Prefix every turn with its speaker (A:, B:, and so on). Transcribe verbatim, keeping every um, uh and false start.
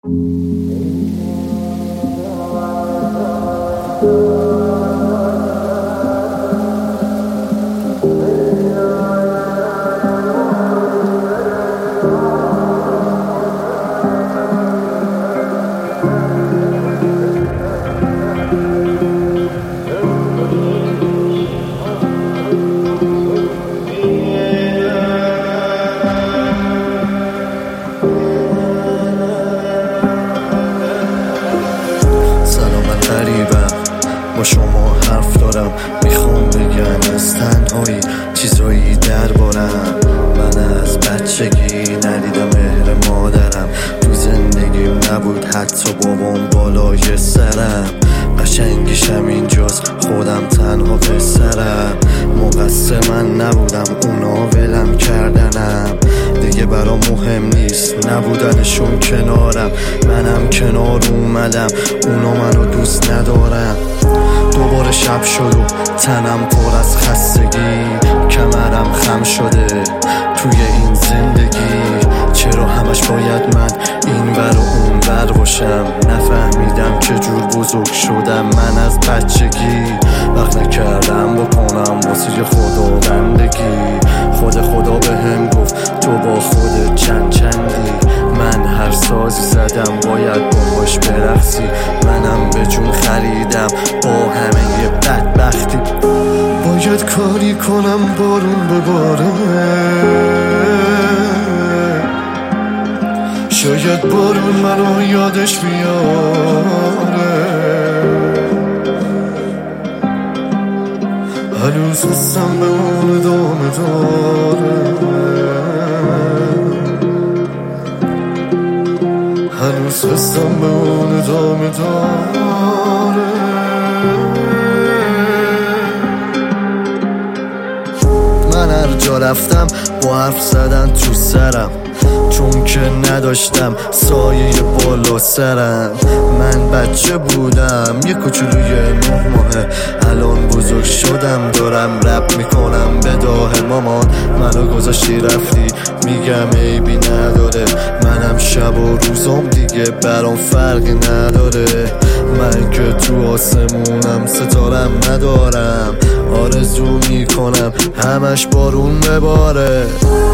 A: با شما حرف دارم، میخوام بگم از تنهایی چیزایی دربارم. من از بچگی ندیدم مهر مادرم، تو زندگیم نبود حتی بابام بالای سرم. قشنگیشم اینجاست خودم تنها پسرم، مقصر من نبودم اونا ولم کردنم. دیگه برام مهم نیست نبودنشون کنارم، منم کنار اومدم اونا منو دوست ندارم. دوباره شب شد و تنم پر از خستگی، کمرم خم شده توی این زندگی. چرا همش باید من این ور و اون ور باشم؟ نفهمیدم که جور بزرگ شدم من از بچگی. وقت نکردم بکنم واسه خدا بندگی، خود خدا به هم گفت تو با خود چند چندی. من هر سازی زدم باید باهاش برقصی، منم به جون خریدم با همه بدبختی. باید کاری کنم بارون بباره، شاید بارون منو یادش بیاره. هنوز حسم به اون ادامه داره، هنوز حسم به اون ادامه داره. من هر جا رفتم با حرف زدن تو سرم، چون که نداشتم سایه بالا سرم. من بچه بودم یه کوچولوی نه ماهه، الان بزرگ شدم دارم رپ میکنم به داه مامان. منو گذاشتی رفتی میگم عیبی نداره، منم شب و روزم دیگه برام فرقی نداره. من که تو آسمونم ستارم ندارم، آرزو میکنم همش بارون بباره.